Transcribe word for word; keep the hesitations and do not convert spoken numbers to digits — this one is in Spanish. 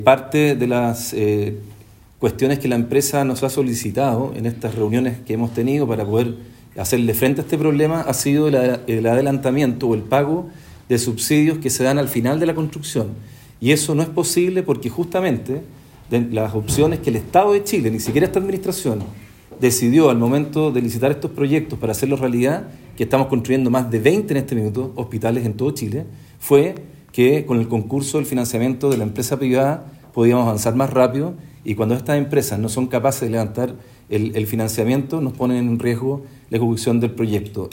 Parte de las eh, cuestiones que la empresa nos ha solicitado en estas reuniones que hemos tenido para poder hacerle frente a este problema ha sido el, el adelantamiento o el pago de subsidios que se dan al final de la construcción. Y eso no es posible porque justamente de las opciones que el Estado de Chile, ni siquiera esta administración, decidió al momento de licitar estos proyectos para hacerlos realidad, que estamos construyendo más de veinte en este minuto hospitales en todo Chile, fue que con el concurso del financiamiento de la empresa privada podíamos avanzar más rápido, y cuando estas empresas no son capaces de levantar el, el financiamiento nos ponen en riesgo la ejecución del proyecto.